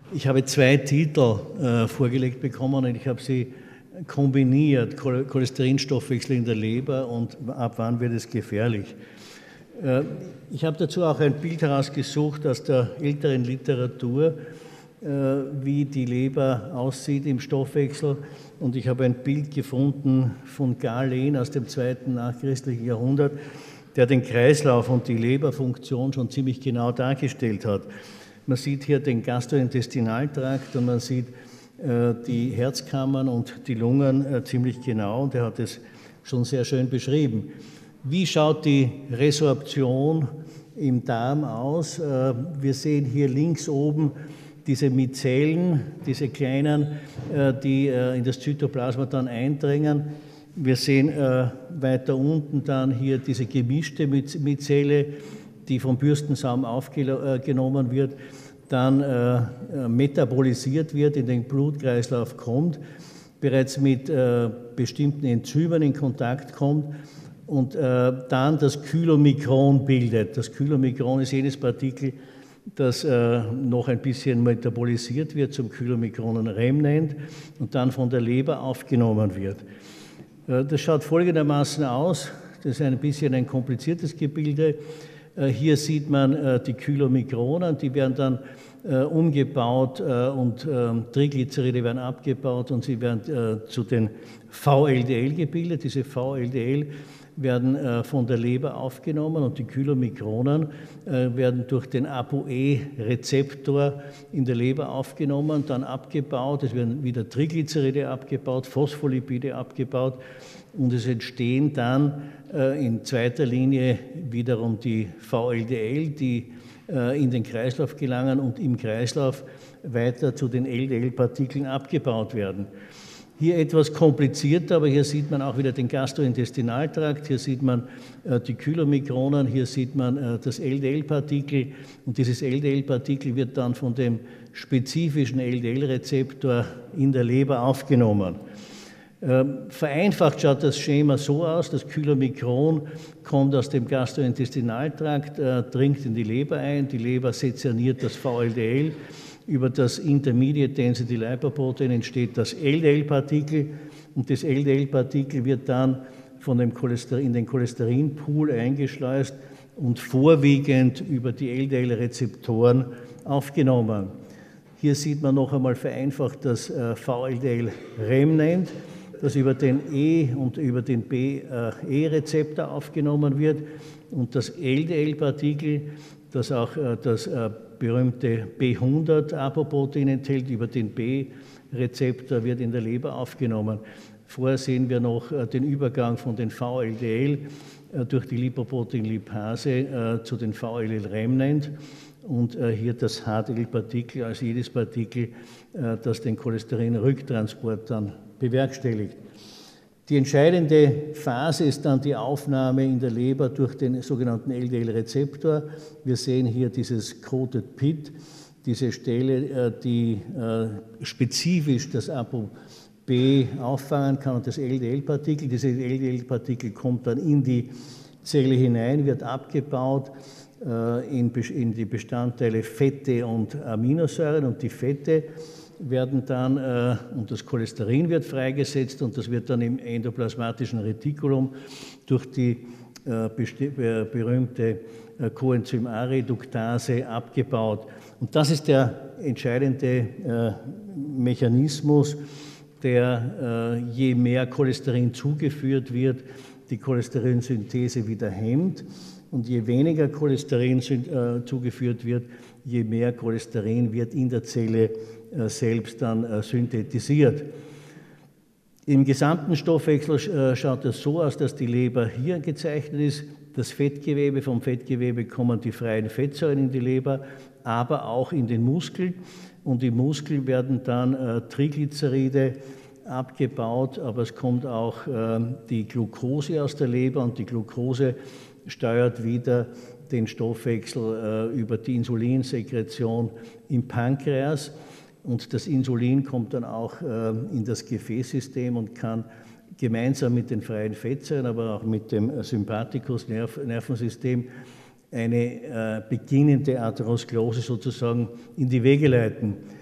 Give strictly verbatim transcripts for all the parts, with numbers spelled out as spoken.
Ich habe zwei Titel äh, vorgelegt bekommen und ich habe sie kombiniert, Cholesterinstoffwechsel in der Leber und ab wann wird es gefährlich. Äh, ich habe dazu auch ein Bild herausgesucht aus der älteren Literatur, äh, wie die Leber aussieht im Stoffwechsel, und ich habe ein Bild gefunden von Galen aus dem zweiten nachchristlichen Jahrhundert, der den Kreislauf und die Leberfunktion schon ziemlich genau dargestellt hat. Man sieht hier den Gastrointestinaltrakt und man sieht äh, die Herzkammern und die Lungen äh, ziemlich genau, und er hat es schon sehr schön beschrieben. Wie schaut die Resorption im Darm aus? Äh, wir sehen hier links oben diese Mizellen, diese kleinen, äh, die äh, in das Zytoplasma dann eindringen. Wir sehen äh, weiter unten dann hier diese gemischte Mizelle, die vom Bürstensaum aufgenommen wird, dann äh, metabolisiert wird, in den Blutkreislauf kommt, bereits mit äh, bestimmten Enzymen in Kontakt kommt und äh, dann das Chylomikron bildet. Das Chylomikron ist jenes Partikel, das äh, noch ein bisschen metabolisiert wird, zum Chylomikronen-Remnant und dann von der Leber aufgenommen wird. Äh, das schaut folgendermaßen aus. Das ist ein bisschen ein kompliziertes Gebilde. Hier sieht man die Chylomikronen, die werden dann umgebaut und Triglyceride werden abgebaut und sie werden zu den V L D L gebildet. Diese V L D L werden von der Leber aufgenommen und die Chylomikronen werden durch den ApoE-Rezeptor in der Leber aufgenommen, dann abgebaut. Es werden wieder Triglyceride abgebaut, Phospholipide abgebaut. Und es entstehen dann äh, in zweiter Linie wiederum die V L D L, die äh, in den Kreislauf gelangen und im Kreislauf weiter zu den L D L-Partikeln abgebaut werden. Hier etwas komplizierter, aber hier sieht man auch wieder den Gastrointestinaltrakt, hier sieht man äh, die Chylomikronen, hier sieht man äh, das L D L-Partikel, und dieses L D L-Partikel wird dann von dem spezifischen L D L-Rezeptor in der Leber aufgenommen. Vereinfacht schaut das Schema so aus: Das Chylomikron kommt aus dem Gastrointestinaltrakt, äh, dringt in die Leber ein, die Leber sezerniert das V L D L, über das Intermediate Density Lipoprotein entsteht das L D L-Partikel, und das L D L-Partikel wird dann von dem Cholesterin, in den Cholesterinpool eingeschleust und vorwiegend über die L D L-Rezeptoren aufgenommen. Hier sieht man noch einmal vereinfacht das äh, V L D L-Remnant, das über den E- und über den B E-Rezeptor aufgenommen wird, und das L D L-Partikel, das auch das berühmte B hundert-Apoprotein enthält, über den B-Rezeptor wird in der Leber aufgenommen. Vorher sehen wir noch den Übergang von den V L D L durch die Lipoprotein-Lipase zu den V L L-Remnant. Und hier das H D L-Partikel als jedes Partikel, das den Cholesterinrücktransport dann bewerkstelligt. Die entscheidende Phase ist dann die Aufnahme in der Leber durch den sogenannten L D L-Rezeptor. Wir sehen hier dieses Coated Pit, diese Stelle, die spezifisch das ApoB auffangen kann, und das L D L-Partikel. Dieses L D L-Partikel kommt dann in die Zelle hinein, wird abgebaut in die Bestandteile Fette und Aminosäuren, und die Fette werden dann, äh, und das Cholesterin wird freigesetzt, und das wird dann im endoplasmatischen Retikulum durch die äh, berühmte äh, Coenzym A-Reduktase abgebaut. Und das ist der entscheidende äh, Mechanismus, der äh, je mehr Cholesterin zugeführt wird, die Cholesterinsynthese wieder hemmt, und je weniger Cholesterin äh, zugeführt wird, je mehr Cholesterin wird in der Zelle selbst dann synthetisiert. Im gesamten Stoffwechsel schaut es so aus, dass die Leber hier gezeichnet ist, das Fettgewebe, vom Fettgewebe kommen die freien Fettsäuren in die Leber, aber auch in den Muskel, und im Muskel werden dann Triglyceride abgebaut, aber es kommt auch die Glucose aus der Leber, und die Glucose steuert wieder den Stoffwechsel über die Insulinsekretion im Pankreas. Und das Insulin kommt dann auch äh, in das Gefäßsystem und kann gemeinsam mit den freien Fettsäuren, aber auch mit dem Sympathikus-Nervensystem eine äh, beginnende Atherosklerose sozusagen in die Wege leiten.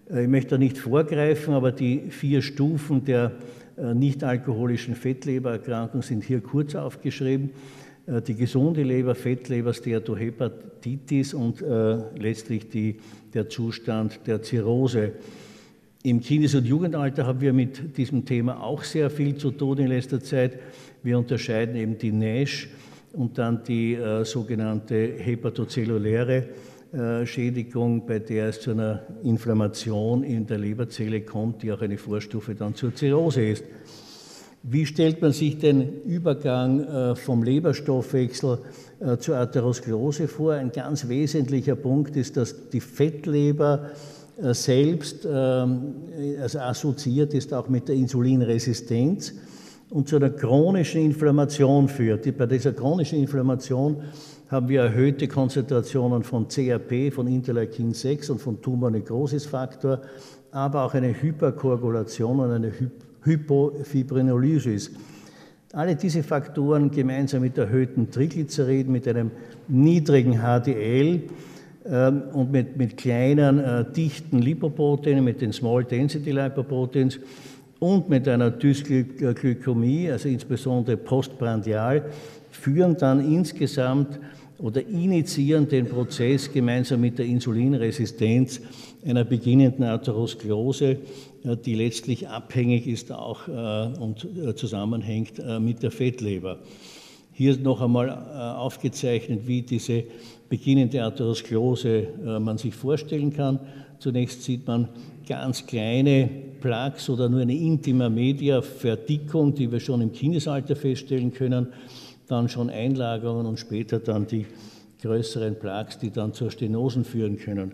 Ich möchte da nicht vorgreifen, aber die vier Stufen der nicht-alkoholischen Fettlebererkrankung sind hier kurz aufgeschrieben. Die gesunde Leber, Fettleber, Steatohepatitis und äh, letztlich die, der Zustand der Zirrhose. Im Kindes- und Jugendalter haben wir mit diesem Thema auch sehr viel zu tun in letzter Zeit. Wir unterscheiden eben die NASH und dann die äh, sogenannte hepatozelluläre äh, Schädigung, bei der es zu einer Inflammation in der Leberzelle kommt, die auch eine Vorstufe dann zur Zirrhose ist. Wie stellt man sich den Übergang äh, vom Leberstoffwechsel äh, zur Atherosklerose vor? Ein ganz wesentlicher Punkt ist, dass die Fettleber äh, selbst äh, also assoziiert ist auch mit der Insulinresistenz und zu einer chronischen Inflammation führt. Die, bei dieser chronischen Inflammation haben wir erhöhte Konzentrationen von C R P, von Interleukin sechs und von Tumornekrosisfaktor, aber auch eine Hyperkoagulation und eine Hyperkoagulation. Hypofibrinolysis. Alle diese Faktoren gemeinsam mit erhöhten Triglyceriden, mit einem niedrigen H D L äh, und mit, mit kleinen, äh, dichten Lipoproteinen, mit den Small Density Lipoproteins und mit einer Dysglykämie, also insbesondere postprandial, führen dann insgesamt oder initiieren den Prozess gemeinsam mit der Insulinresistenz einer beginnenden Atherosklerose, die letztlich abhängig ist auch äh, und äh, zusammenhängt äh, mit der Fettleber. Hier ist noch einmal äh, aufgezeichnet, wie diese beginnende Atherosklerose äh, man sich vorstellen kann. Zunächst sieht man ganz kleine Plaques oder nur eine Intima Media Verdickung, die wir schon im Kindesalter feststellen können, dann schon Einlagerungen und später dann die größeren Plaques, die dann zur Stenosen führen können.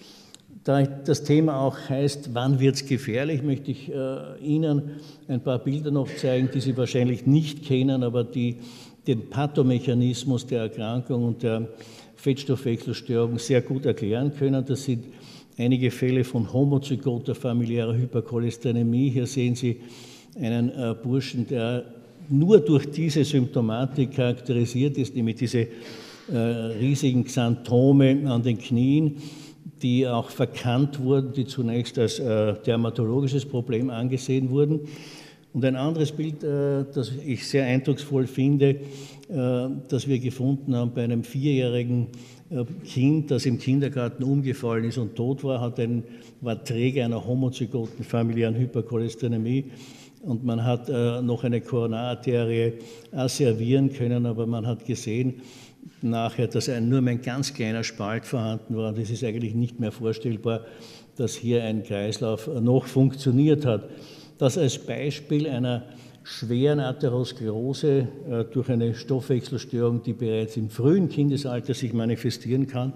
Da das Thema auch heißt, wann wird es gefährlich, möchte ich äh, Ihnen ein paar Bilder noch zeigen, die Sie wahrscheinlich nicht kennen, aber die den Pathomechanismus der Erkrankung und der Fettstoffwechselstörung sehr gut erklären können. Das sind einige Fälle von homozygoter familiärer Hypercholesterinämie. Hier sehen Sie einen äh, Burschen, der nur durch diese Symptomatik charakterisiert ist, nämlich diese äh, riesigen Xanthome an den Knien, die auch verkannt wurden, die zunächst als äh, dermatologisches Problem angesehen wurden. Und ein anderes Bild, äh, das ich sehr eindrucksvoll finde, äh, das wir gefunden haben bei einem vierjährigen äh, Kind, das im Kindergarten umgefallen ist und tot war, hat einen, war Träger einer homozygoten familiären Hypercholesterinämie. Und man hat äh, noch eine Koronararterie asservieren können, aber man hat gesehen, nachher, dass ein, nur ein ganz kleiner Spalt vorhanden war. Und es ist eigentlich nicht mehr vorstellbar, dass hier ein Kreislauf noch funktioniert hat. Das als Beispiel einer schweren Atherosklerose äh, durch eine Stoffwechselstörung, die bereits im frühen Kindesalter sich manifestieren kann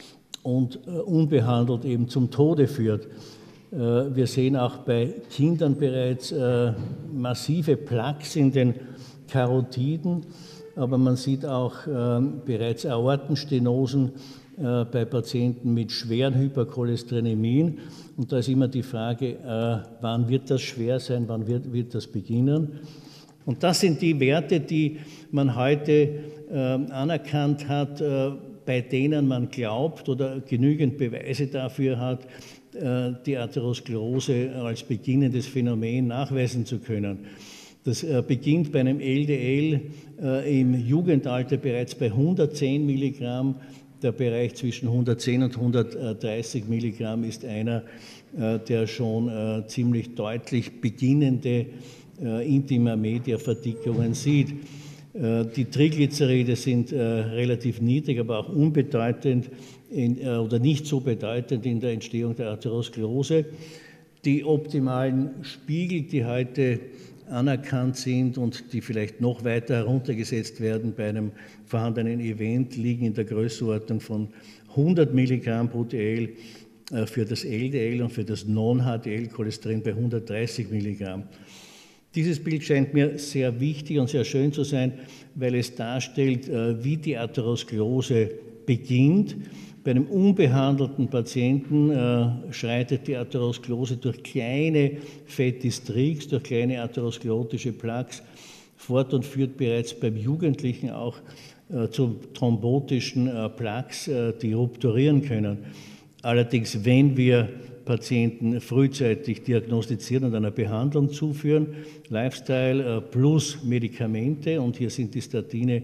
und äh, unbehandelt eben zum Tode führt. Äh, wir sehen auch bei Kindern bereits äh, massive Plaques in den Karotiden, aber man sieht auch äh, bereits Aortenstenosen äh, bei Patienten mit schweren Hypercholesterinämien. Und da ist immer die Frage, äh, wann wird das schwer sein, wann wird, wird das beginnen? Und das sind die Werte, die man heute äh, anerkannt hat, äh, bei denen man glaubt oder genügend Beweise dafür hat, äh, die Atherosklerose als beginnendes Phänomen nachweisen zu können. Das äh, beginnt bei einem L D L äh, im Jugendalter bereits bei hundertzehn Milligramm. Der Bereich zwischen hundertzehn und hundertdreißig Milligramm ist einer, äh, der schon äh, ziemlich deutlich beginnende äh, Intima-Media-Verdickungen sieht. Äh, die Triglyceride sind äh, relativ niedrig, aber auch unbedeutend in, äh, oder nicht so bedeutend in der Entstehung der Atherosklerose. Die optimalen Spiegel, die heute anerkannt sind und die vielleicht noch weiter heruntergesetzt werden bei einem vorhandenen Event, liegen in der Größenordnung von hundert Milligramm pro Dl für das L D L und für das Non-H D L-Cholesterin bei hundertdreißig Milligramm. Dieses Bild scheint mir sehr wichtig und sehr schön zu sein, weil es darstellt, wie die Atherosklerose beginnt. Bei einem unbehandelten Patienten äh, schreitet die Atherosklerose durch kleine Fatty Streaks, durch kleine atherosklerotische Plaques fort und führt bereits beim Jugendlichen auch äh, zu thrombotischen äh, Plaques, äh, die rupturieren können. Allerdings, wenn wir Patienten frühzeitig diagnostizieren und einer Behandlung zuführen, Lifestyle plus Medikamente, und hier sind die Statine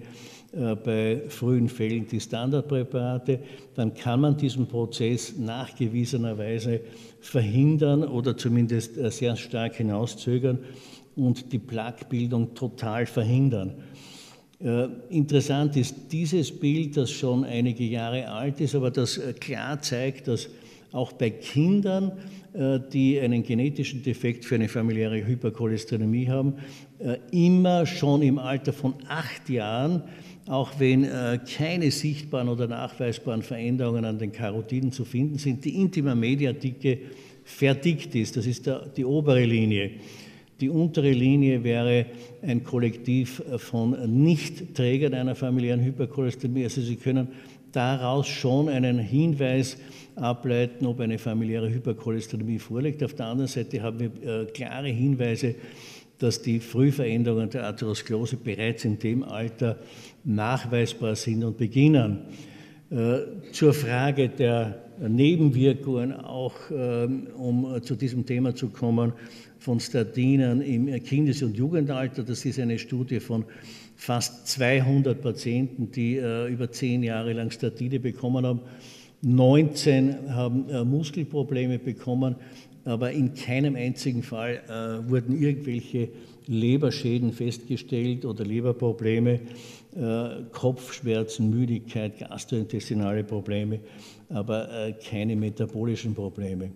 bei frühen Fällen die Standardpräparate, dann kann man diesen Prozess nachgewiesenerweise verhindern oder zumindest sehr stark hinauszögern und die Plaquebildung total verhindern. Äh, interessant ist dieses Bild, das schon einige Jahre alt ist, aber das äh, klar zeigt, dass auch bei Kindern, äh, die einen genetischen Defekt für eine familiäre Hypercholesterinämie haben, äh, immer schon im Alter von acht Jahren, auch wenn äh, keine sichtbaren oder nachweisbaren Veränderungen an den Karotiden zu finden sind, die Intima-Media-Dicke verdickt ist. Das ist der, die obere Linie. Die untere Linie wäre ein Kollektiv von Nicht-Trägern einer familiären Hypercholesterinämie. Also Sie können daraus schon einen Hinweis ableiten, ob eine familiäre Hypercholesterinämie vorliegt. Auf der anderen Seite haben wir äh, klare Hinweise, dass die Frühveränderungen der Atherosklerose bereits in dem Alter nachweisbar sind und beginnen. Äh, zur Frage der Nebenwirkungen, auch ähm, um zu diesem Thema zu kommen, von Statinen im Kindes- und Jugendalter. Das ist eine Studie von fast zweihundert Patienten, die äh, über zehn Jahre lang Statine bekommen haben. neunzehn haben äh, Muskelprobleme bekommen, aber in keinem einzigen Fall äh, wurden irgendwelche Leberschäden festgestellt oder Leberprobleme, äh, Kopfschmerzen, Müdigkeit, gastrointestinale Probleme, aber äh, keine metabolischen Probleme.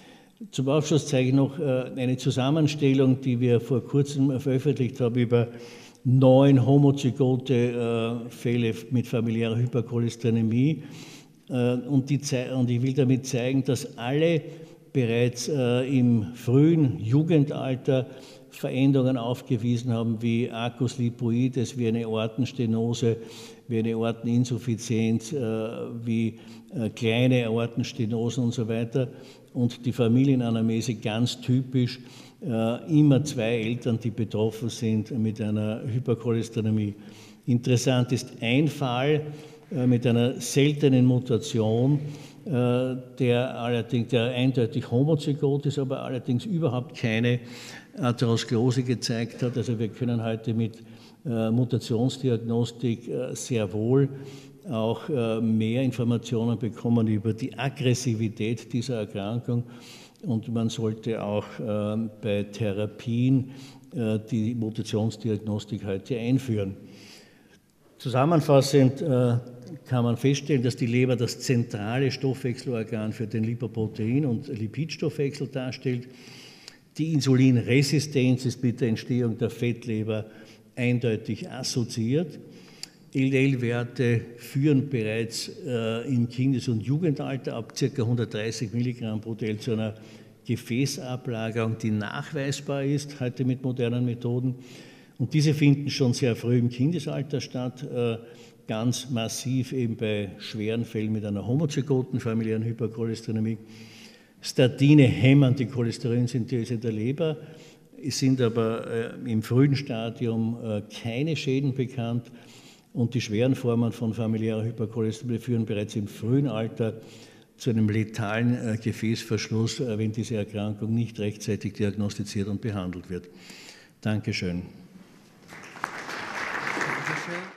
Zum Abschluss zeige ich noch äh, eine Zusammenstellung, die wir vor kurzem veröffentlicht haben über neun homozygote äh, Fälle mit familiärer Hypercholesterinämie. Äh, und, die, und ich will damit zeigen, dass alle bereits äh, im frühen Jugendalter Veränderungen aufgewiesen haben, wie Arcus lipoides, wie eine Aortenstenose, wie eine Aorteninsuffizienz, äh, wie äh, kleine Aortenstenosen und so weiter. Und die Familienanamnese ganz typisch, äh, immer zwei Eltern, die betroffen sind mit einer Hypercholesterinämie. Interessant ist ein Fall äh, mit einer seltenen Mutation, äh, der allerdings der eindeutig homozygot ist, aber allerdings überhaupt keine Atherosklerose gezeigt hat. Also wir können heute mit äh, Mutationsdiagnostik äh, sehr wohl auch äh, mehr Informationen bekommen über die Aggressivität dieser Erkrankung, und man sollte auch äh, bei Therapien äh, die Mutationsdiagnostik heute einführen. Zusammenfassend äh, kann man feststellen, dass die Leber das zentrale Stoffwechselorgan für den Lipoprotein- und Lipidstoffwechsel darstellt. Die Insulinresistenz ist mit der Entstehung der Fettleber eindeutig assoziiert. L D L-Werte führen bereits äh, im Kindes- und Jugendalter ab ca. hundertdreißig Milligramm pro Dl zu einer Gefäßablagerung, die nachweisbar ist, heute mit modernen Methoden. Und diese finden schon sehr früh im Kindesalter statt, äh, ganz massiv eben bei schweren Fällen mit einer homozygoten familiären Hypercholesterinämie. Statine hämmern die Cholesterinsynthese der Leber, es sind aber äh, im frühen Stadium äh, keine Schäden bekannt. Und die schweren Formen von familiärer Hypercholesterinämie führen bereits im frühen Alter zu einem letalen äh, Gefäßverschluss, äh, wenn diese Erkrankung nicht rechtzeitig diagnostiziert und behandelt wird. Dankeschön. Dankeschön.